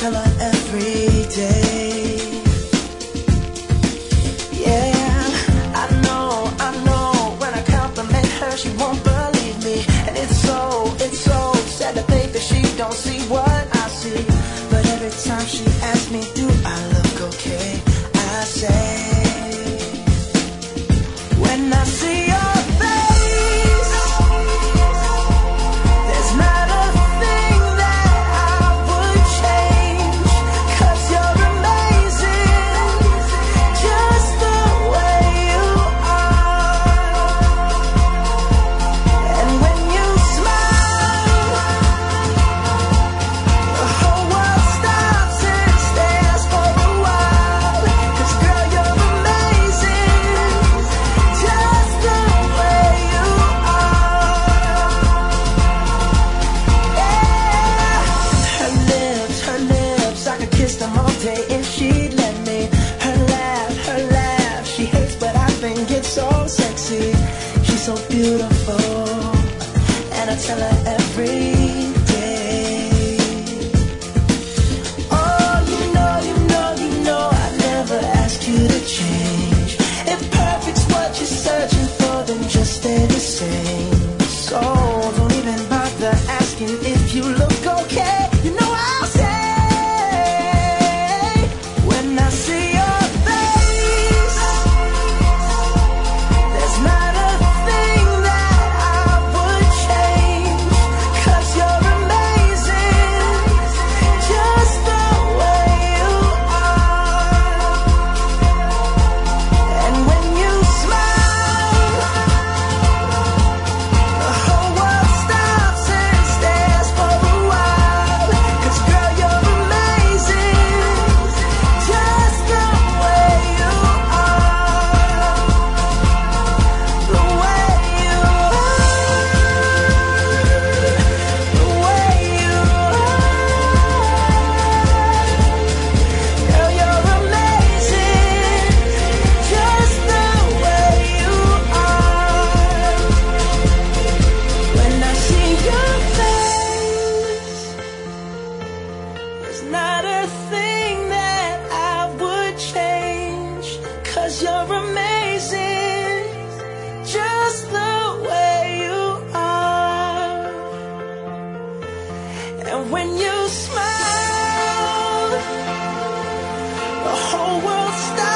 tell her every day. Yeah, I know, when I compliment her, she won't believe me. And it's so sad to think that she don't see what I see. But every time she asks me, do I look okay? I say, when I see your face, there's not a thing that I would change. 'Cause you're amazing, just the way you are. And when you smile, the whole world stops and stares for a while. 'Cause girl, you're amazing, just the way you are. Yeah. Her lips, I could kiss them all day if she'd let me. Her laugh, she hates but I think it's so sexy. She's so beautiful, and I tell her every day. Oh, you know, I never asked you to change. If perfect's what you're searching for, then just stay the same. So don't even bother asking if you look okay. You know I'll say, when I see your face, there's not a thing that I would change. 'Cause you're amazing, just the way you are. And when you smile, the whole world stops and stares for a while. 'Cause girl, you're amazing, just the way you are. The way you are. The way you are. Girl, you're amazing, just the way you are. When I see your face, there's not a thing that I would change. 'Cause you're amazing, just the way you are. And when you smile, the whole world stops